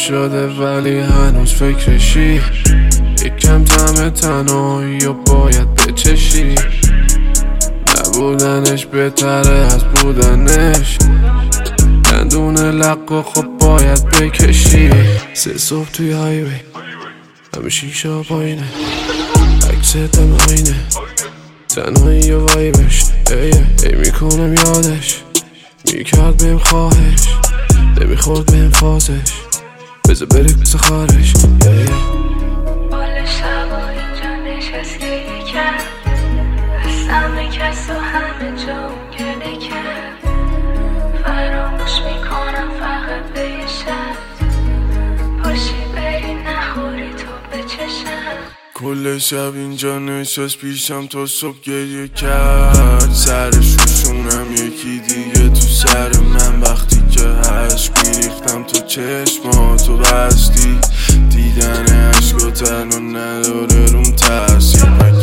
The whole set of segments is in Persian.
نشده ولی هنوز فکرشی. یکم طعم تنهایی و باید بچشی. نبودنش بهتره از بودنش. دندون لق و خب باید بکشی. 3 صبح توی هایوی همه شیشه پایینه. عکس دم آینه تنهایی و وایبش. ای میکنم یادش میکرد بهم خواهش. نمیخورد بهم فازش. بذار بره کس خارش. بال شب و اینجا نشست که یکم از همه کس و همه جا گله کرد. فراموش میکنم فقط به یه شب باشی بری نخوری تو به چشم. کل شب اینجا نشست پیشم تا صبح گریه کرد. سرش روشونم یکی دیگه تو سر من. وقتی که عشق میریختم تو چشماتو بستی. دیدن عشق و تنها نداره روم تاثیر. و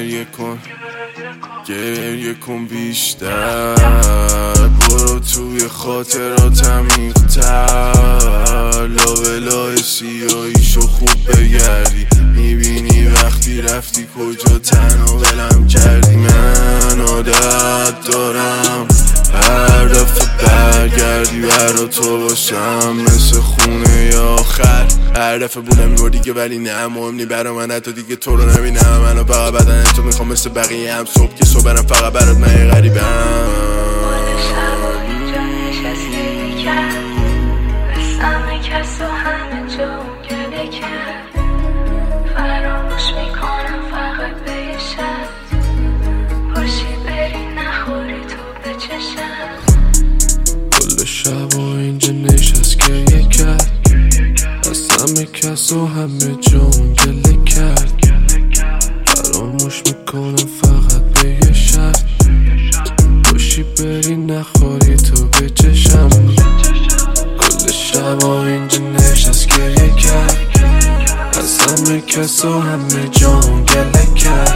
گریه کن بیشتر. برو توی خاطراتم عمیق‌تر. لابلای سیاهیشو خوب بگردی. میبینی وقتی رفتی کجا تنها ولم کردی. من عادت دارم هر دفعه برگردی برا تو باشم مثل خونه آخر. هر دفعه بودم میبردی که ولی نه مهم نی برا من. حتی دیگه تو رو نبینم. منو فقط بدن تو میخوام مثل بقیه هم. صبح که صبح برم فقط برات من غریبم. شب و اینجا نشستی کرد از همه کس و همه جا گله کرد. فراموش میکنم فقط به یه شب باشی بری نخوری تو به چشم. کل شب و اینجا نشست گریه کرد. از همه کس و همه جا گله کرد. فراموش میکنم فقط به یه شب باشی بری نخوری تو به چشم. کل شب و اینجا نشست گریه کرد. از همه کس و همه جا گله کرد.